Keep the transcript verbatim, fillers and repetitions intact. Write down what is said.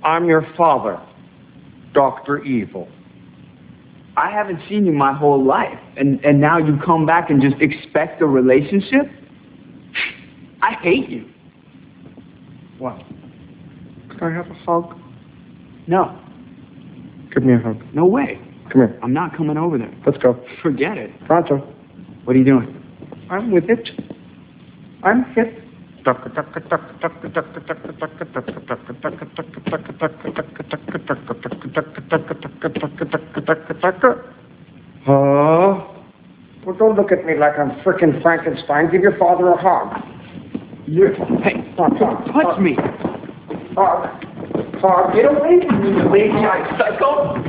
I'm your father, Doctor Evil. I haven't seen you my whole life, and, and now you come back and just expect a relationship? I hate you. What? Can I have a hug? No. Give me a hug. No way. Come here. I'm not coming over there. Let's go. Forget it. Pronto. What are you doing? I'm with it. I'm hit. Oh. Well, don't look at me like I'm frickin' Frankenstein. Give your father a hug. You're... Hey, don't touch me. Hug. Hug. Get away from me, you lazy-eyed psycho.